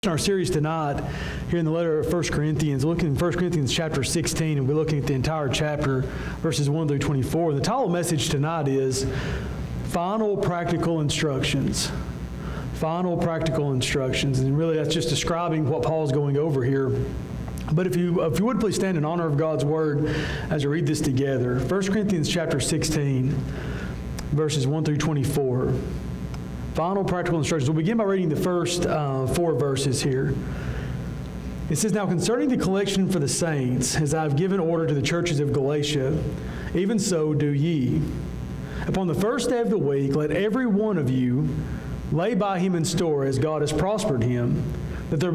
Our series tonight here in the letter of 1 Corinthians, looking at 1 Corinthians chapter 16, and we're looking at the entire chapter, verses 1 through 24. The title message tonight is Final Practical Instructions. Final Practical Instructions. And really that's just describing what Paul's going over here. But if you would please stand in honor of God's Word as we read this together. 1 Corinthians chapter 16, verses 1 through 24. Final practical instructions. We'll begin by reading the first 4 verses here. It says, "Now concerning the collection for the saints, as I have given order to the churches of Galatia, even so do ye. Upon the first day of the week, let every one of you lay by him in store as God has prospered him, that there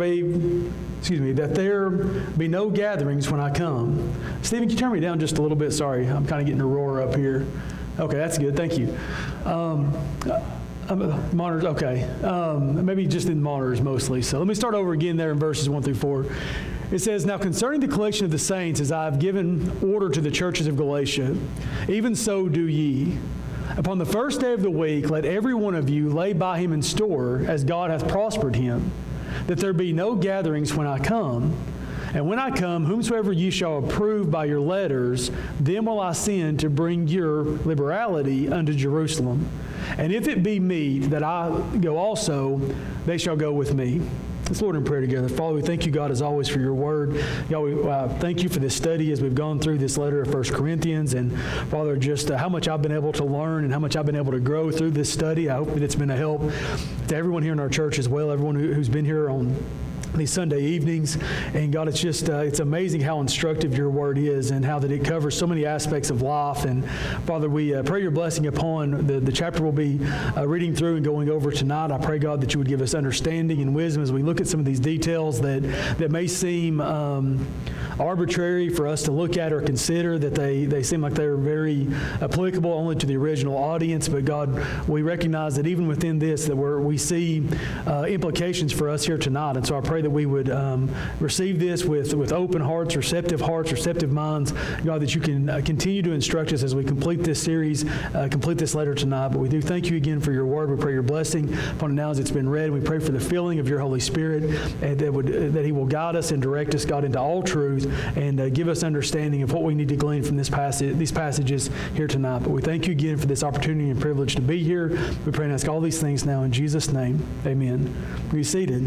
be no gatherings when I come." Stephen, can you turn me down just a little bit? Sorry, I'm kind of getting a roar up here. Okay, that's good. Thank you. Monitors, okay. Maybe just in monitors mostly. So let me start over again there in verses 1 through 4. It says, "Now concerning the collection of the saints, as I have given order to the churches of Galatia, even so do ye. Upon the first day of the week, let every one of you lay by him in store, as God hath prospered him, that there be no gatherings when I come. And when I come, whomsoever ye shall approve by your letters, them will I send to bring your liberality unto Jerusalem. And if it be meet that I go also, they shall go with me." Let's Lord in prayer together. Father, we thank you, God, as always, for your word. God, we thank you for this study as we've gone through this letter of 1 Corinthians. And Father, just how much I've been able to learn and how much I've been able to grow through this study. I hope that it's been a help to everyone here in our church as well, everyone who's been here on these Sunday evenings. And God, it's just, it's amazing how instructive your word is and how that it covers so many aspects of life. And Father, we pray your blessing upon the chapter we'll be reading through and going over tonight. I pray, God, that you would give us understanding and wisdom as we look at some of these details that may seem arbitrary for us to look at or consider, that they seem like they're very applicable only to the original audience. But God, we recognize that even within this, that we see implications for us here tonight. And so I pray that we would receive this with open hearts, receptive minds. God, that you can continue to instruct us as we complete this series, complete this letter tonight. But we do thank you again for your word. We pray your blessing upon it now as it's been read. We pray for the filling of your Holy Spirit, and that he will guide us and direct us, God, into all truth, and give us understanding of what we need to glean from these passages here tonight. But we thank you again for this opportunity and privilege to be here. We pray and ask all these things now in Jesus' name. Amen. Be seated.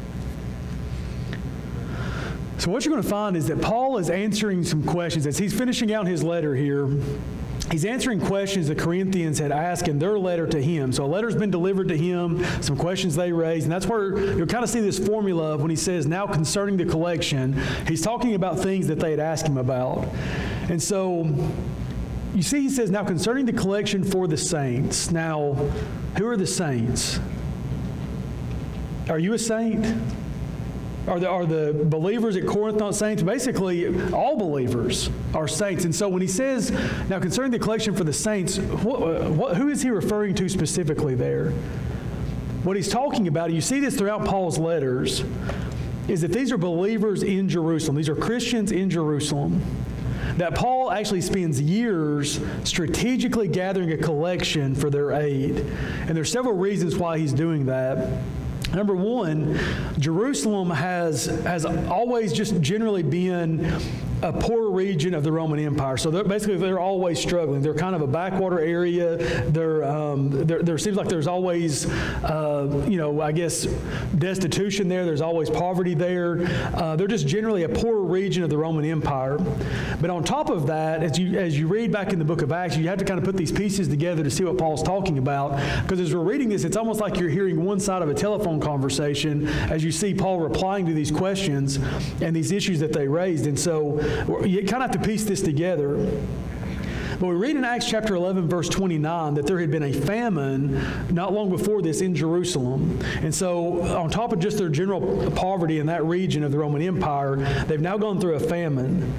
So what you're going to find is that Paul is answering some questions. As he's finishing out his letter here, he's answering questions the Corinthians had asked in their letter to him. So a letter's been delivered to him, some questions they raised, and that's where you'll kind of see this formula of when he says, "Now concerning the collection," he's talking about things that they had asked him about. And so you see he says, "Now concerning the collection for the saints." Now, who are the saints? Are you a saint? Are the believers at Corinth not saints? Basically, all believers are saints. And so when he says, "Now concerning the collection for the saints," who is he referring to specifically there? What he's talking about, you see this throughout Paul's letters, is that these are believers in Jerusalem. These are Christians in Jerusalem. That Paul actually spends years strategically gathering a collection for their aid. And there's several reasons why he's doing that. Number one, Jerusalem has always just generally been a poor region of the Roman Empire. So they're always struggling. They're kind of a backwater area. There seems like there's always, I guess, destitution there. There's always poverty there. They're just generally a poor region of the Roman Empire. But on top of that, as you read back in the book of Acts, you have to kind of put these pieces together to see what Paul's talking about. Because as we're reading this, it's almost like you're hearing one side of a telephone conversation as you see Paul replying to these questions and these issues that they raised. And so you kind of have to piece this together. But we read in Acts chapter 11, verse 29, that there had been a famine not long before this in Jerusalem. And so on top of just their general poverty in that region of the Roman Empire, they've now gone through a famine.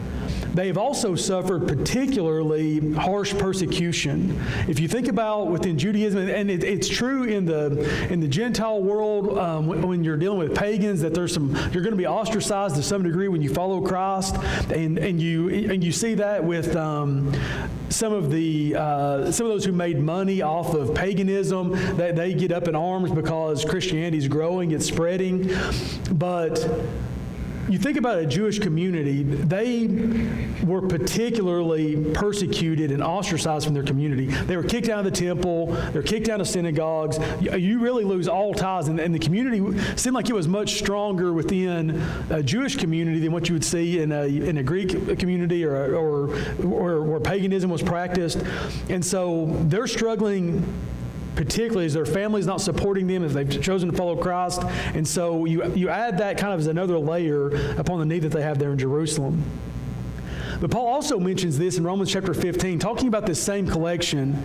they have also suffered particularly harsh persecution. If you think about within Judaism, and it's true in the Gentile world, when you're dealing with pagans, that you're going to be ostracized to some degree when you follow Christ, and you see that with some of those who made money off of paganism, that they get up in arms because Christianity is growing, it's spreading. But you think about a Jewish community, they were particularly persecuted and ostracized from their community. They were kicked out of the temple, they were kicked out of synagogues. You really lose all ties, and the community seemed like it was much stronger within a Jewish community than what you would see in a Greek community or where paganism was practiced. And so they're struggling, particularly as their family's not supporting them if they've chosen to follow Christ. And so you add that kind of as another layer upon the need that they have there in Jerusalem. But Paul also mentions this in Romans chapter 15, talking about this same collection.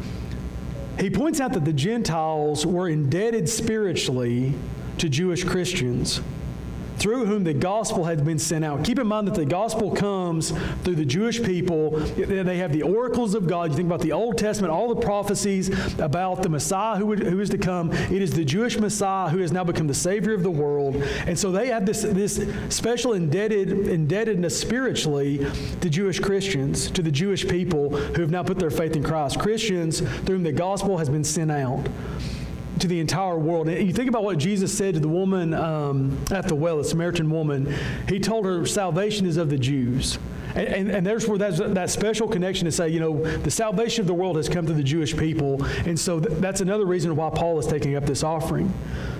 He points out that the Gentiles were indebted spiritually to Jewish Christians, through whom the gospel had been sent out. Keep in mind that the gospel comes through the Jewish people. They have the oracles of God. You think about the Old Testament, all the prophecies about the Messiah who is to come. It is the Jewish Messiah who has now become the Savior of the world. And so they have this special indebtedness spiritually to Jewish Christians, to the Jewish people who have now put their faith in Christ. Christians through whom the gospel has been sent out to the entire world. And you think about what Jesus said to the woman at the well, the Samaritan woman. He told her salvation is of the Jews. And there's where that special connection to say, the salvation of the world has come to the Jewish people. And so that's another reason why Paul is taking up this offering.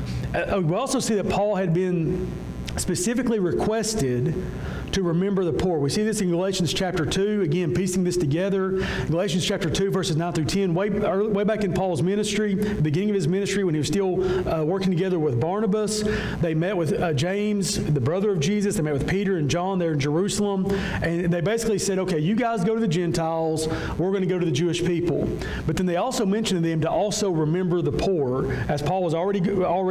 We also see that Paul had been specifically requested to remember the poor. We see this in Galatians chapter 2, again, piecing this together. Galatians chapter 2, verses 9 through 10, way back in Paul's ministry, the beginning of his ministry, when he was still working together with Barnabas, they met with James, the brother of Jesus. They met with Peter and John there in Jerusalem, and they basically said, okay, you guys go to the Gentiles, we're going to go to the Jewish people. But then they also mentioned to them to also remember the poor, as Paul was already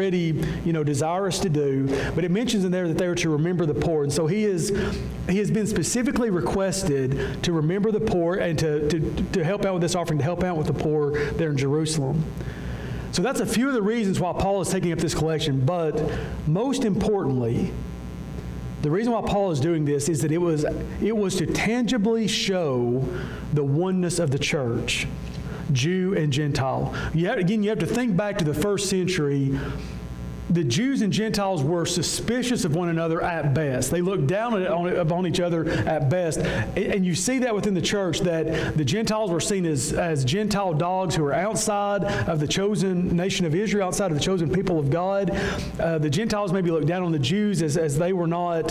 desirous to do. But it mentions in there that they were to remember the poor. And so he has been specifically requested to remember the poor and to help out with this offering, to help out with the poor there in Jerusalem. So that's a few of the reasons why Paul is taking up this collection. But most importantly, the reason why Paul is doing this is that it was to tangibly show the oneness of the church, Jew and Gentile. You have to think back to the first century. The Jews and Gentiles were suspicious of one another at best. They looked down upon each other at best. And you see that within the church, that the Gentiles were seen as Gentile dogs who were outside of the chosen nation of Israel, outside of the chosen people of God. The Gentiles maybe looked down on the Jews as they were not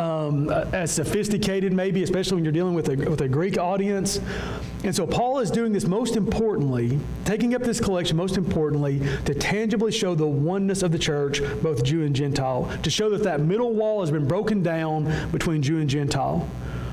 as sophisticated, maybe, especially when you're dealing with a Greek audience. And so Paul is doing this most importantly, taking up this collection most importantly, to tangibly show the oneness of the church, both Jew and Gentile, to show that middle wall has been broken down between Jew and Gentile.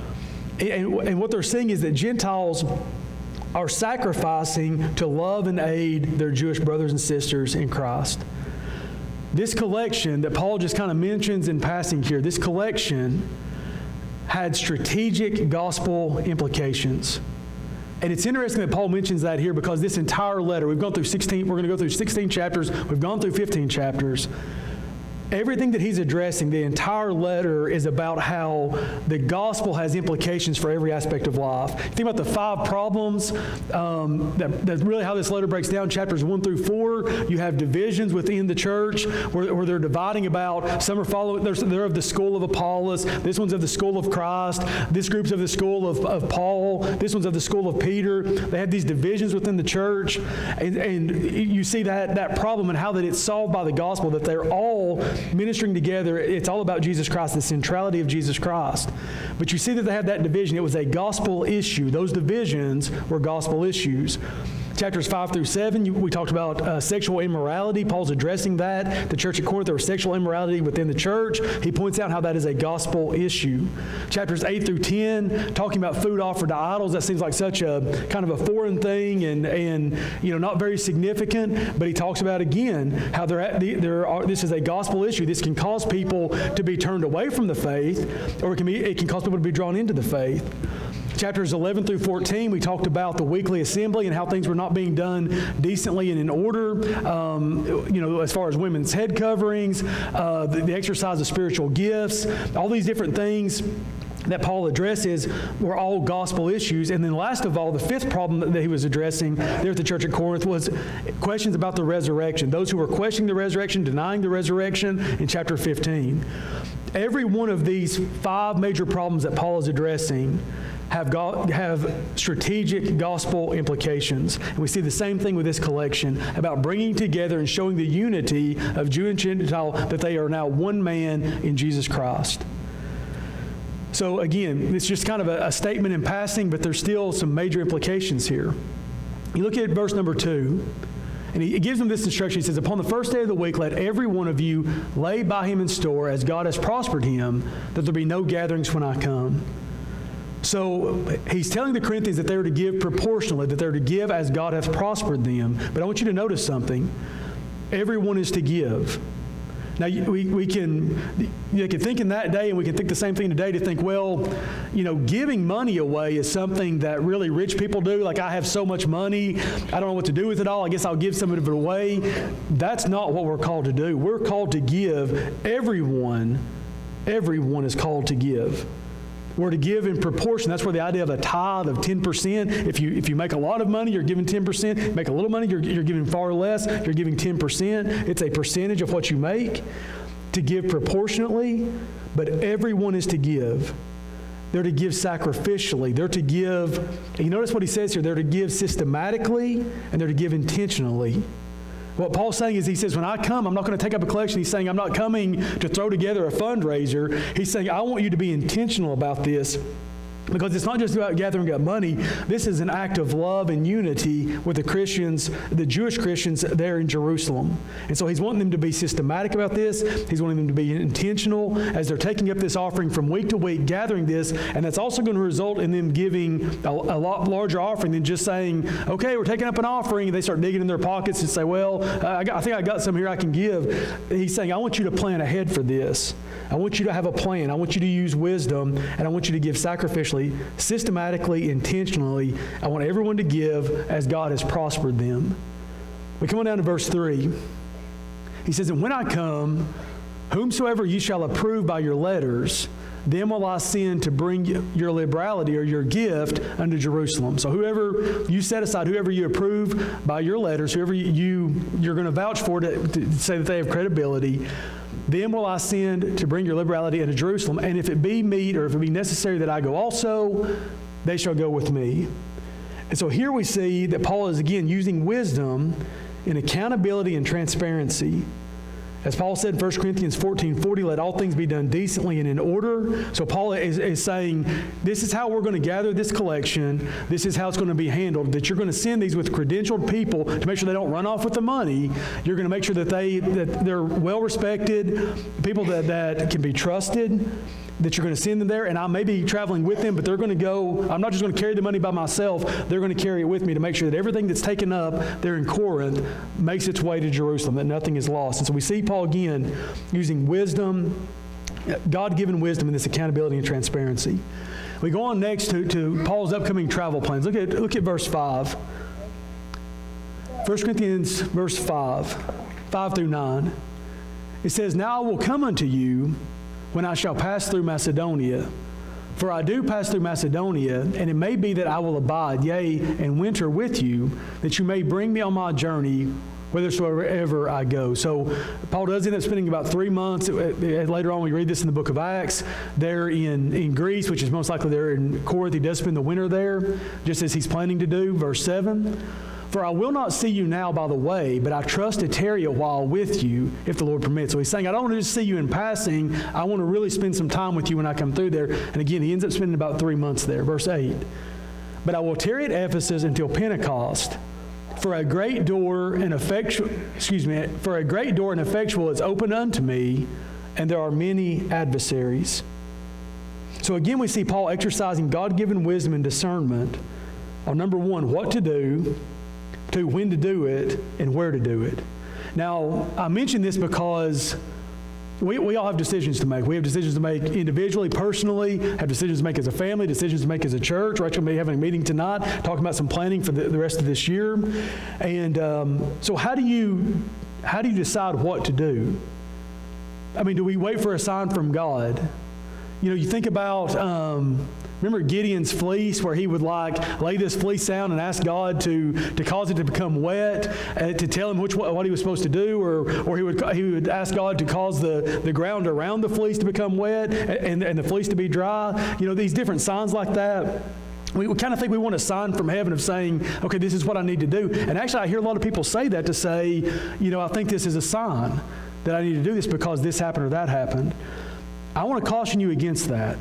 And what they're saying is that Gentiles are sacrificing to love and aid their Jewish brothers and sisters in Christ. This collection that Paul just kind of mentions in passing here, this collection had strategic gospel implications. And it's interesting that Paul mentions that here, because this entire letter, we're going to go through 16 chapters, we've gone through 15 chapters. Everything that he's addressing, the entire letter, is about how the gospel has implications for every aspect of life. Think about the 5 problems. That's really how this letter breaks down. Chapters 1 through 4, you have divisions within the church where they're dividing about. Some are following, they're of the school of Apollos. This one's of the school of Christ. This group's of the school of Paul. This one's of the school of Peter. They have these divisions within the church. And you see that problem and how that it's solved by the gospel, that they're all ministering together. It's all about Jesus Christ, the centrality of Jesus Christ. But you see that they have that division. It was a gospel issue. Those divisions were gospel issues. Chapters 5 through 7, we talked about sexual immorality. Paul's addressing that. The church at Corinth, there was sexual immorality within the church. He points out how that is a gospel issue. Chapters 8 through 10, talking about food offered to idols. That seems like such a kind of a foreign thing and not very significant. But he talks about, again, how this is a gospel issue. This can cause people to be turned away from the faith, or it can cause people to be drawn into the faith. Chapters 11 through 14, we talked about the weekly assembly and how things were not being done decently and in order, as far as women's head coverings, the exercise of spiritual gifts, all these different things that Paul addresses were all gospel issues. And then last of all, the fifth problem that he was addressing there at the church at Corinth was questions about the resurrection. Those who were questioning the resurrection, denying the resurrection in chapter 15. Every one of these 5 major problems that Paul is addressing have strategic gospel implications. And we see the same thing with this collection about bringing together and showing the unity of Jew and Gentile, that they are now one man in Jesus Christ. So again, it's just kind of a statement in passing, but there's still some major implications here. You look at verse number 2, and he gives them this instruction. He says, upon the first day of the week, let every one of you lay by him in store as God has prospered him, that there be no gatherings when I come. So he's telling the Corinthians that they're to give proportionally, that they're to give as God hath prospered them. But I want you to notice something. Everyone is to give. Now, we can think in that day, and we can think the same thing today, to think, giving money away is something that really rich people do. Like, I have so much money, I don't know what to do with it all, I guess I'll give some of it away. That's not what we're called to do. We're called to give. Everyone is called to give. We're to give in proportion. That's where the idea of a tithe of 10%. If you make a lot of money, you're giving 10%. Make a little money, you're giving far less. You're giving 10%. It's a percentage of what you make. To give proportionately, but everyone is to give. They're to give sacrificially. They're to give, and you notice what he says here, they're to give systematically, and they're to give intentionally. What Paul's saying is, he says, when I come, I'm not going to take up a collection. He's saying, I'm not coming to throw together a fundraiser. He's saying, I want you to be intentional about this, because it's not just about gathering up money. This is an act of love and unity with the Christians, the Jewish Christians there in Jerusalem. And so he's wanting them to be systematic about this. He's wanting them to be intentional as they're taking up this offering from week to week, gathering this. And that's also going to result in them giving a lot larger offering than just saying, okay, we're taking up an offering. And they start digging in their pockets and say, I think I got some here I can give. He's saying, I want you to plan ahead for this. I want you to have a plan. I want you to use wisdom, and I want you to give sacrificially, systematically, intentionally. I want everyone to give as God has prospered them. We come on down to verse 3. He says, and when I come, whomsoever you shall approve by your letters, then will I send to bring your liberality or your gift unto Jerusalem. So whoever you set aside, whoever you approve by your letters, whoever you're going to vouch for to say that they have credibility, then will I send to bring your liberality unto Jerusalem. And if it be meet, or if it be necessary that I go also, they shall go with me. And so here we see that Paul is again using wisdom in accountability and transparency. As Paul said in 1 Corinthians 14:40, let all things be done decently and in order. So Paul is saying, this is how we're going to gather this collection. This is how it's going to be handled. That you're going to send these with credentialed people to make sure they don't run off with the money. You're going to make sure that they're well respected, people that can be trusted, that you're going to send them there, and I may be traveling with them, but they're going to go. I'm not just going to carry the money by myself. They're going to carry it with me to make sure that everything that's taken up there in Corinth makes its way to Jerusalem, that nothing is lost. And so we see Paul again using wisdom, God-given wisdom in this accountability and transparency. We go on next to Paul's upcoming travel plans. Look at verse 5. 1 Corinthians verse 5 through 9. It says, now I will come unto you when I shall pass through Macedonia. For I do pass through Macedonia, and it may be that I will abide, yea, and winter with you, that you may bring me on my journey whithersoever I go. So Paul does end up spending about 3 months. Later on, we read this in the book of Acts. There in Greece, which is most likely there in Corinth. He does spend the winter there, just as he's planning to do. Verse 7. For I will not see you now by the way, but I trust to tarry a while with you, if the Lord permits. So he's saying, I don't want to just see you in passing. I want to really spend some time with you when I come through there. And again, he ends up spending about 3 months there. Verse 8. But I will tarry at Ephesus until Pentecost, For a great door and effectual is open unto me, and there are many adversaries. So again, we see Paul exercising God-given wisdom and discernment on, number one, what to do, two, when to do it, and where to do it. Now, I mention this because we all have decisions to make. We have decisions to make individually, personally, have decisions to make as a family, decisions to make as a church. We're actually going to be having a meeting tonight, talking about some planning for the rest of this year. And so how do you decide what to do? I mean, do we wait for a sign from God? You know, you think about, remember Gideon's fleece, where he would lay this fleece down and ask God to cause it to become wet, to tell him what he was supposed to do, or he would ask God to cause the ground around the fleece to become wet and the fleece to be dry. You know, these different signs like that. We kind of think we want a sign from heaven of saying, okay, this is what I need to do. And actually, I hear a lot of people say that to say, you know, I think this is a sign that I need to do this because this happened or that happened. I want to caution you against that.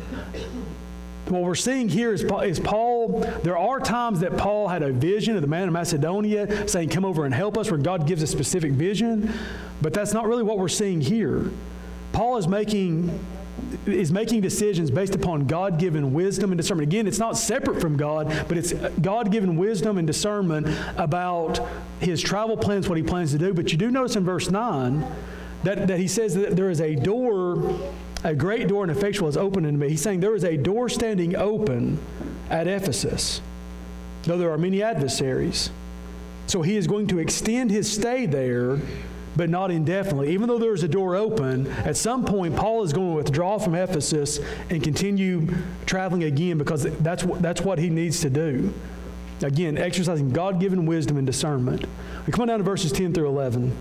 What we're seeing here is Paul, there are times that Paul had a vision of the man of Macedonia saying, come over and help us, where God gives a specific vision, but that's not really what we're seeing here. Paul is making decisions based upon God-given wisdom and discernment. Again, it's not separate from God, but it's God-given wisdom and discernment about his travel plans, what he plans to do. But you do notice in verse 9 that he says that there is a door, a great door and effectual is open unto me. He's saying there is a door standing open at Ephesus, though there are many adversaries. So he is going to extend his stay there, but not indefinitely. Even though there's a door open, at some point Paul is going to withdraw from Ephesus and continue traveling again, because that's what he needs to do. Again, exercising God-given wisdom and discernment. We come on down to verses 10 through 11.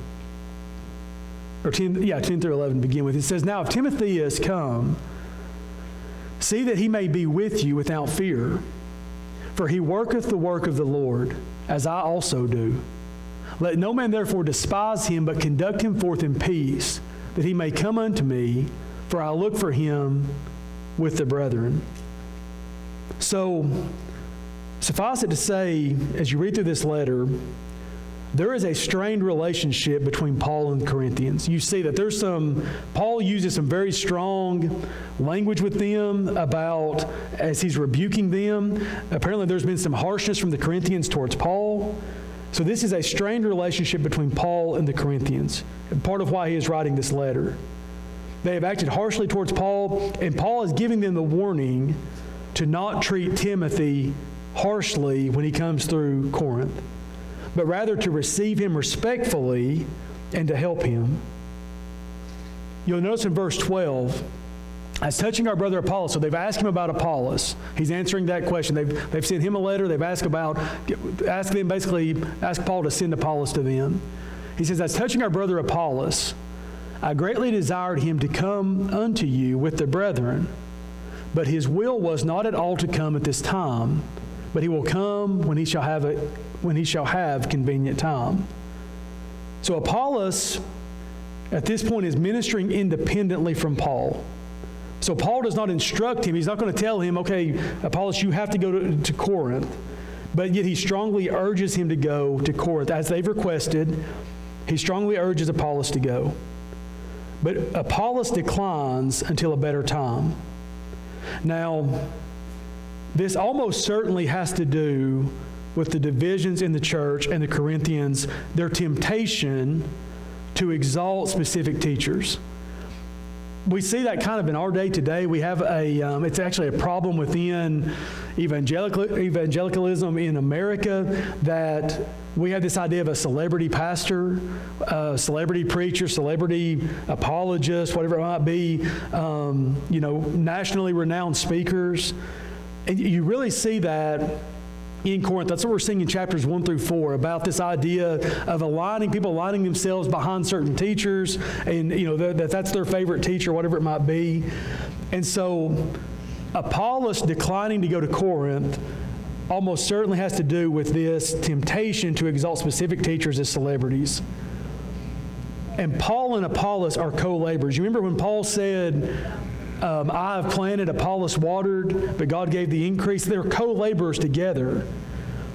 Or 10 through 11 to begin with. It says, now if Timothy is come, see that he may be with you without fear, for he worketh the work of the Lord, as I also do. Let no man therefore despise him, but conduct him forth in peace, that he may come unto me, for I look for him with the brethren. So, suffice it to say, as you read through this letter, there is a strained relationship between Paul and the Corinthians. You see that Paul uses some very strong language with them about, as he's rebuking them. Apparently there's been some harshness from the Corinthians towards Paul. So this is a strained relationship between Paul and the Corinthians, and part of why he is writing this letter. They have acted harshly towards Paul, and Paul is giving them the warning to not treat Timothy harshly when he comes through Corinth, but rather to receive him respectfully and to help him. You'll notice in verse 12, as touching our brother Apollos, so they've asked him about Apollos. He's answering that question. They've sent him a letter. They've asked Paul to send Apollos to them. He says, as touching our brother Apollos, I greatly desired him to come unto you with the brethren, but his will was not at all to come at this time, but he will come when he shall have convenient time. So Apollos, at this point, is ministering independently from Paul. So Paul does not instruct him. He's not going to tell him, okay, Apollos, you have to go to Corinth. But yet he strongly urges him to go to Corinth. As they've requested, he strongly urges Apollos to go. But Apollos declines until a better time. Now, this almost certainly has to do with the divisions in the church and the Corinthians, their temptation to exalt specific teachers. We see that kind of in our day today. We have it's actually a problem within evangelicalism in America, that we have this idea of a celebrity pastor, a celebrity preacher, celebrity apologist, whatever it might be, nationally renowned speakers. And you really see that in Corinth. That's what we're seeing in chapters 1 through 4, about this idea of people aligning themselves behind certain teachers, and that's their favorite teacher, whatever it might be. And so Apollos declining to go to Corinth almost certainly has to do with this temptation to exalt specific teachers as celebrities. And Paul and Apollos are co-laborers. You remember when Paul said, I have planted, Apollos watered, but God gave the increase. They're co-laborers together.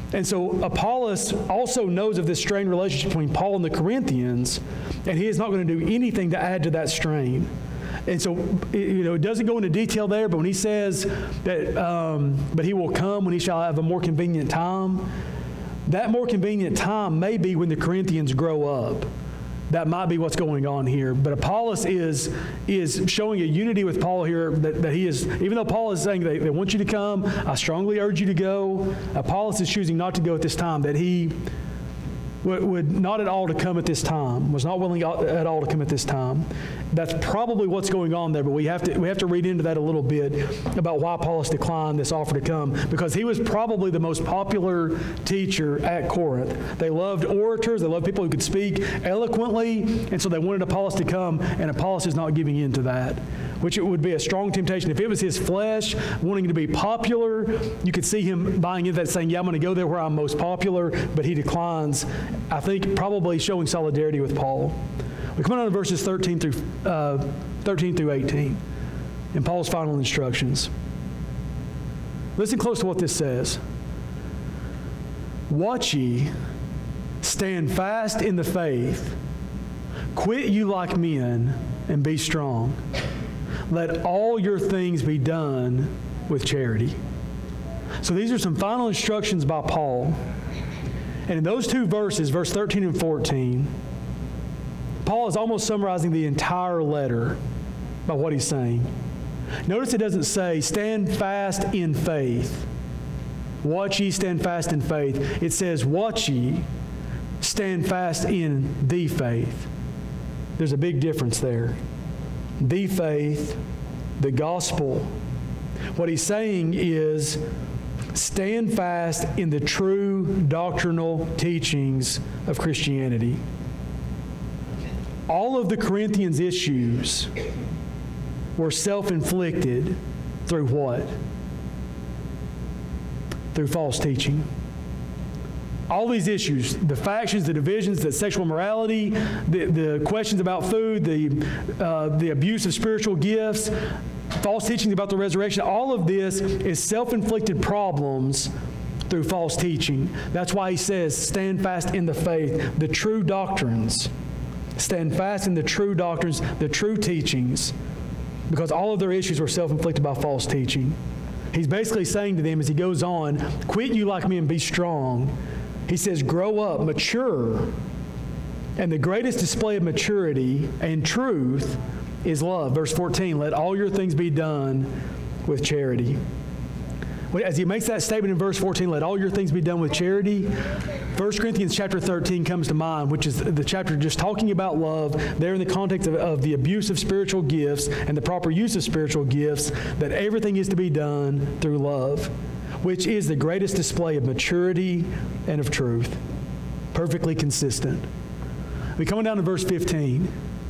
And so Apollos also knows of this strained relationship between Paul and the Corinthians, and he is not going to do anything to add to that strain. And so, it doesn't go into detail there, but when he says that, but he will come when he shall have a more convenient time, that more convenient time may be when the Corinthians grow up. That might be what's going on here. But Apollos is showing a unity with Paul here that he is, even though Paul is saying they want you to come, I strongly urge you to go, Apollos is choosing not to go at this time, that he would not at all to come at this time, was not willing at all to come at this time. That's probably what's going on there, but we have to read into that a little bit about why Apollos declined this offer to come, because he was probably the most popular teacher at Corinth. They loved orators, they loved people who could speak eloquently, and so they wanted Apollos to come, and Apollos is not giving in to that, which it would be a strong temptation. If it was his flesh wanting to be popular, you could see him buying into that, saying, yeah, I'm going to go there where I'm most popular, but he declines, I think probably showing solidarity with Paul. We come on to verses 13 through 18 in Paul's final instructions. Listen close to what this says. Watch ye, stand fast in the faith, quit you like men, and be strong. Let all your things be done with charity. So these are some final instructions by Paul. And in those two verses, verse 13 and 14, Paul is almost summarizing the entire letter by what he's saying. Notice it doesn't say, stand fast in faith. Watch ye, stand fast in faith. It says, watch ye, stand fast in the faith. There's a big difference there. The faith, the gospel. What he's saying is, stand fast in the true doctrinal teachings of Christianity. All of the Corinthians' issues were self-inflicted through what? Through false teaching. All these issues, the factions, the divisions, the sexual morality, the questions about food, the abuse of spiritual gifts, false teachings about the resurrection, all of this is self-inflicted problems through false teaching. That's why he says, stand fast in the faith, the true doctrines. Stand fast in the true doctrines, the true teachings, because all of their issues were self-inflicted by false teaching. He's basically saying to them as he goes on, quit you like me and be strong. He says, grow up, mature. And the greatest display of maturity and truth is love. Verse 14, let all your things be done with charity. As he makes that statement in verse 14, let all your things be done with charity, 1 Corinthians chapter 13 comes to mind, which is the chapter just talking about love, there in the context of the abuse of spiritual gifts and the proper use of spiritual gifts, that everything is to be done through love, which is the greatest display of maturity and of truth, perfectly consistent. We come down to verse 15.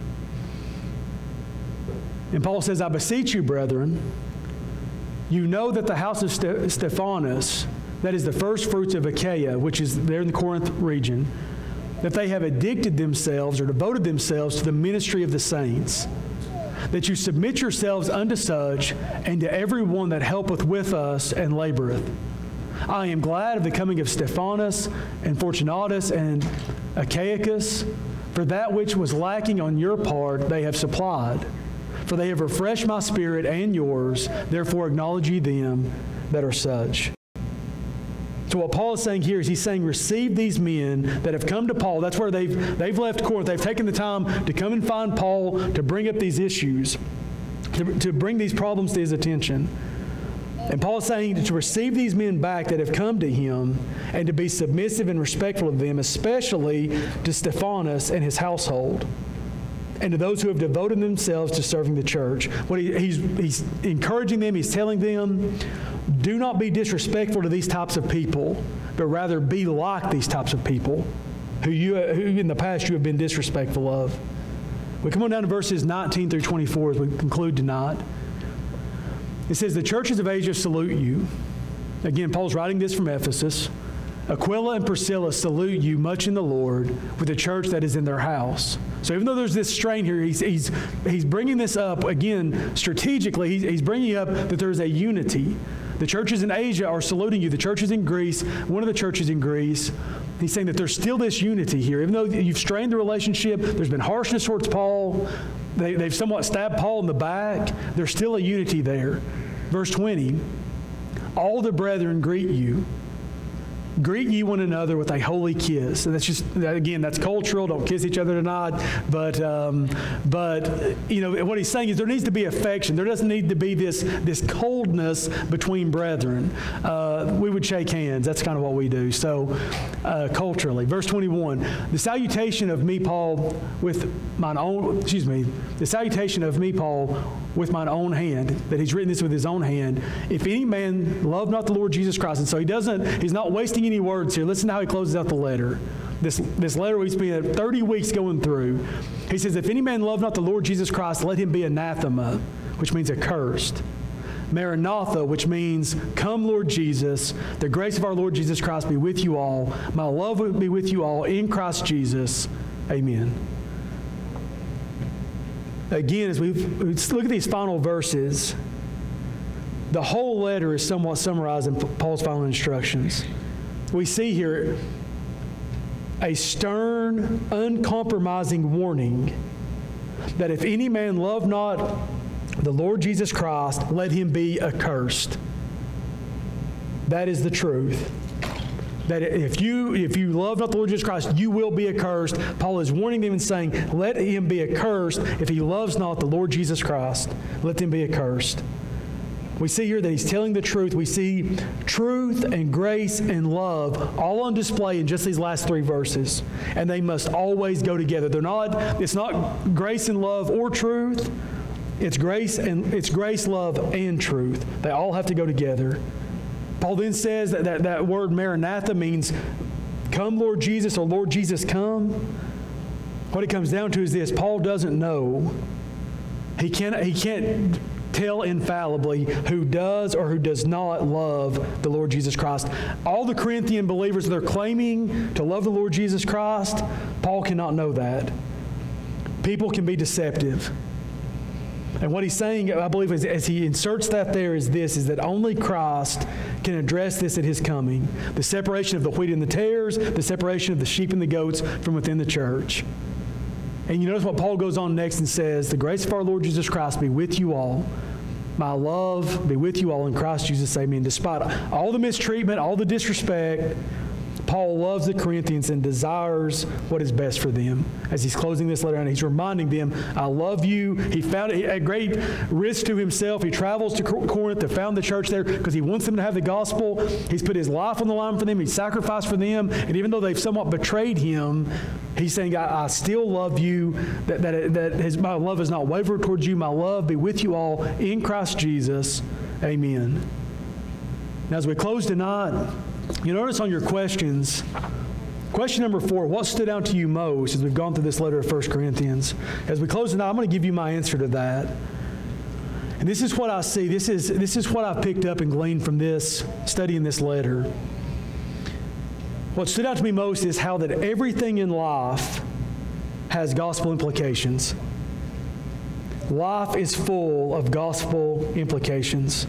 And Paul says, I beseech you, brethren, you know that the house of Stephanas, that is the first fruits of Achaia, which is there in the Corinth region, that they have addicted themselves or devoted themselves to the ministry of the saints, that you submit yourselves unto such, and to every one that helpeth with us and laboreth. I am glad of the coming of Stephanas and Fortunatus and Achaicus, for that which was lacking on your part they have supplied. For they have refreshed my spirit and yours, therefore acknowledge ye them that are such. So what Paul is saying here is he's saying, receive these men that have come to Paul. That's where they've left Corinth. They've taken the time to come and find Paul to bring up these issues, to bring these problems to his attention. And Paul is saying to receive these men back that have come to him and to be submissive and respectful of them, especially to Stephanas and his household, and to those who have devoted themselves to serving the church. He's encouraging them, he's telling them, do not be disrespectful to these types of people, but rather be like these types of people who in the past you have been disrespectful of. We come on down to verses 19 through 24 as we conclude tonight. It says, the churches of Asia salute you. Again, Paul's writing this from Ephesus. Aquila and Priscilla salute you much in the Lord with the church that is in their house. So even though there's this strain here, he's bringing this up, again, strategically. He's bringing up that there's a unity The churches in Asia are saluting you. The churches in Greece, one of the churches in Greece, he's saying that there's still this unity here. Even though you've strained the relationship, there's been harshness towards Paul, they've somewhat stabbed Paul in the back, there's still a unity there. Verse 20, all the brethren greet you. Greet ye one another with a holy kiss. And that's just, again, that's cultural. Don't kiss each other tonight. But you know, what he's saying is there needs to be affection. There doesn't need to be this coldness between brethren. We would shake hands. That's kind of what we do. So culturally. Verse 21, the salutation of me, Paul, with mine own, the salutation of me, Paul, with mine own hand, that he's written this with his own hand. If any man love not the Lord Jesus Christ. And so he's not wasting any words here. Listen to how he closes out the letter. This letter we spent 30 weeks going through. He says, if any man love not the Lord Jesus Christ, let him be anathema, which means accursed. Maranatha, which means, come Lord Jesus. The grace of our Lord Jesus Christ be with you all. My love will be with you all in Christ Jesus. Amen. Again, as we look at these final verses, the whole letter is somewhat summarized in Paul's final instructions. We see here a stern, uncompromising warning that if any man love not the Lord Jesus Christ, let him be accursed. That is the truth. That if you love not the Lord Jesus Christ, you will be accursed. Paul is warning them and saying, let him be accursed. If he loves not the Lord Jesus Christ, let him be accursed. We see here that he's telling the truth. We see truth and grace and love all on display in just these last 3 verses. And they must always go together. It's not grace and love or truth. It's grace, love, and truth. They all have to go together. Paul then says that word Maranatha means, come Lord Jesus, or Lord Jesus come. What it comes down to is this: Paul doesn't know. He can't tell infallibly who does or who does not love the Lord Jesus Christ. All the Corinthian believers, they're claiming to love the Lord Jesus Christ. Paul cannot know that. People can be deceptive. And what he's saying, I believe, as he inserts that there is that only Christ can address this at his coming. The separation of the wheat and the tares, the separation of the sheep and the goats from within the church. And you notice what Paul goes on next and says, the grace of our Lord Jesus Christ be with you all. My love be with you all in Christ Jesus. Amen. Despite all the mistreatment, all the disrespect, Paul loves the Corinthians and desires what is best for them. As he's closing this letter, and he's reminding them, I love you. He found it at great risk to himself. He travels to Corinth to found the church there because he wants them to have the gospel. He's put his life on the line for them. He's sacrificed for them. And even though they've somewhat betrayed him, he's saying, I still love you, my love has not wavered towards you. My love be with you all in Christ Jesus. Amen. Now, as we close tonight, you notice on your questions, question number 4, what stood out to you most as we've gone through this letter of 1 Corinthians? As we close tonight, I'm going to give you my answer to that. And this is what I see. This is what I've picked up and gleaned from this, studying this letter. What stood out to me most is how that everything in life has gospel implications. Life is full of gospel implications.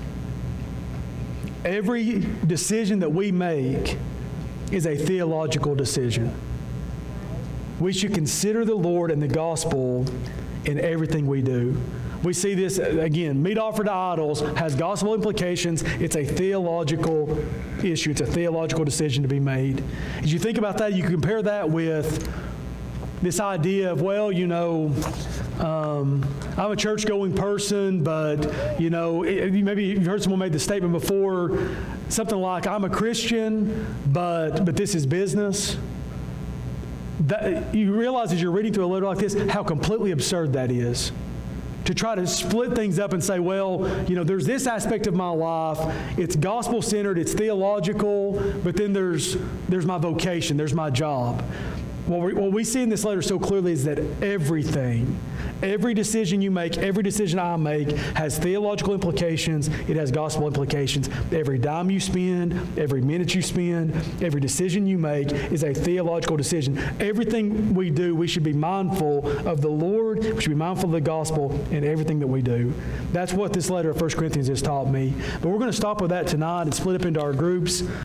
Every decision that we make is a theological decision. We should consider the Lord and the gospel in everything we do. We see this, again, meat offered to idols has gospel implications. It's a theological issue. It's a theological decision to be made. As you think about that, you compare that with this idea of, well, I'm a church-going person, but, maybe you've heard someone made the statement before, something like, I'm a Christian, but this is business. That, you realize as you're reading through a letter like this how completely absurd that is. To try to split things up and say, well, there's this aspect of my life, it's gospel-centered, it's theological, but then there's my vocation, there's my job. What we see in this letter so clearly is that every decision you make, every decision I make has theological implications. It has gospel implications. Every dime you spend, every minute you spend, every decision you make is a theological decision. Everything we do, we should be mindful of the Lord. We should be mindful of the gospel in everything that we do. That's what this letter of 1 Corinthians has taught me. But we're going to stop with that tonight and split up into our groups.